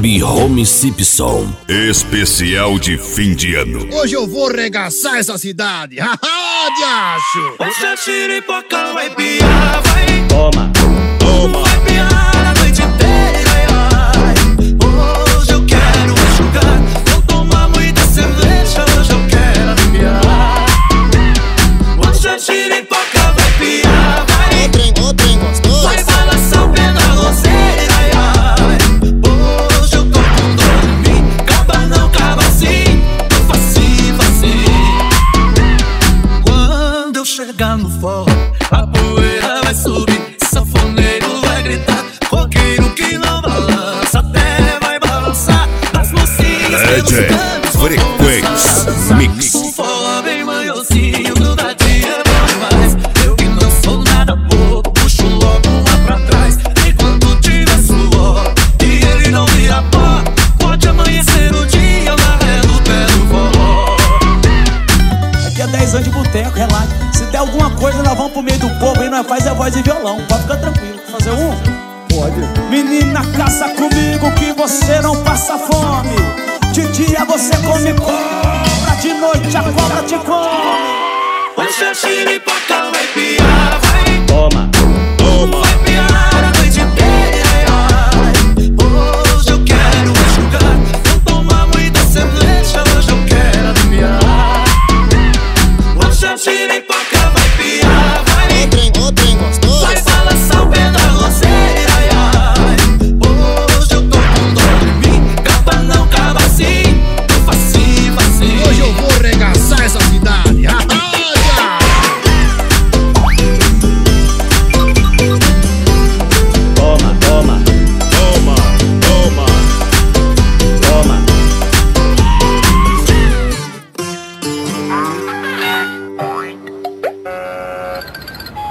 Vibe Home Simpson. Especial de fim de ano. Hoje eu vou regaçar essa cidade. Haha, diacho. Essa xiripoca vai piar, vai. Toma. Vai piar a noite inteira, ai. Hoje eu quero enxugar. Vou tomar muita cerveja, hoje eu quero aliviar. Essa xiripoca vai piar, vai. Ô trem gostoso. Vai balançar o pé na roseira, ai. Hoje eu tô com dor em mim. Acaba não, acaba assim. Facinho, facinho. Quando eu chegar no forró, a poeira vai subir. Sanfoneiro vai gritar. Roqueiro que não balança, até vai balançar. As mocinhas DJ Frequência Mix. Um forró bem manhosinho, grudadinho é bom demais. Eu que não sou nada bobo, puxo logo uma pra trás. Enquanto tiver suor e ele não vira pó, pode amanhecer o dia na ré do pé do forró. Aqui é 10 anos de boteco, relaxa. Se der alguma coisa, nós vamos pro meio do povo e nós faz a voz e violão. Pode ficar tranquilo. Fazer um? Pode. Menina, caça comigo que você não passa fome. De dia você come cobra, de noite a cobra te come. Hoje a xiripoca